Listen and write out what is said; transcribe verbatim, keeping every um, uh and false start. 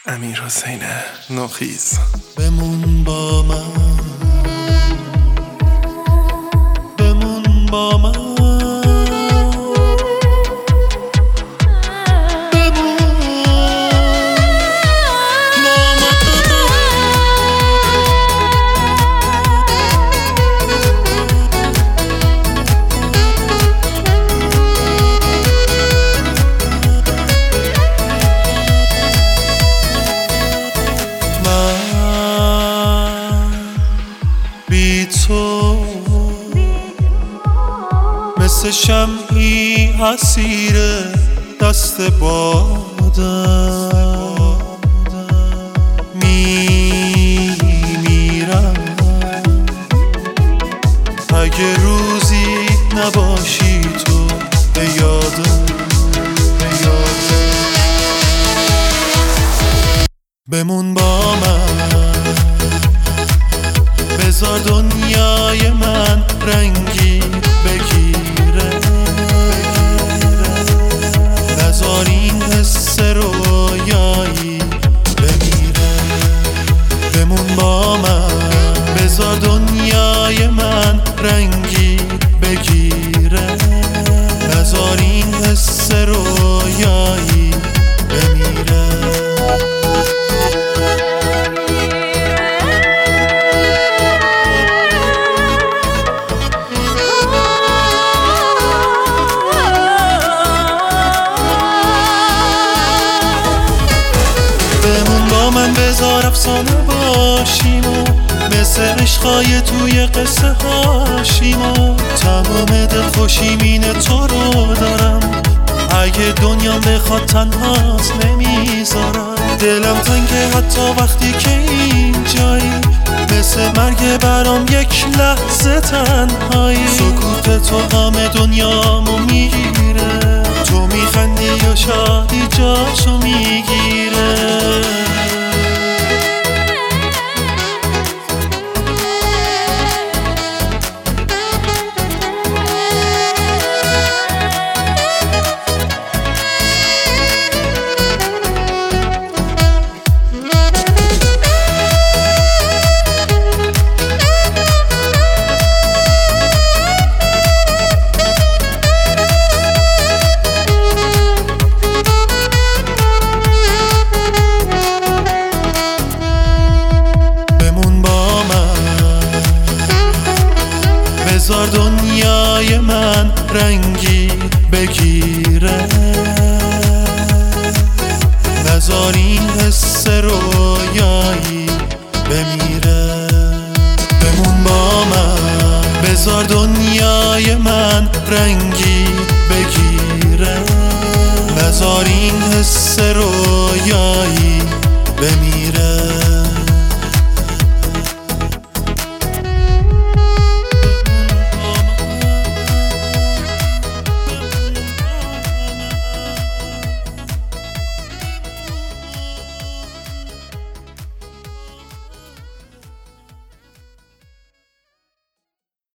امیر حسین نوخیز. بمون با من، بمون با من، مثل شمعی اسیر دست بادم میمیرم اگه روزی نباشی تو به یادم، به یادم. بمون با من، بذار دنیای من رنگی بگیره، نذار این حس رویایی بمیره. بمون با من، بذار دنیای من رنگی بگیره، نذار این حس رویایی بمیره. من بذار افسانه باشیم و مثل عشقای توی قصه هاشیم و تمام دلخوشیم اینه تو رو دارم، اگه دنیا بخواد تنهاست نمیذارم. دلم تنگه حتی وقتی که اینجایی، مثل مرگ برام یک لحظه تنهایی. سکوت تو غم دنیامو میگیره، تو میخندی و شادی جاشو میگیره. بذار دنیای من رنگی بگیره، نذار این حس رویایی بمیره. بمون با من، بذار دنیای من رنگی بگیره، نذار این حس رویایی بمیره.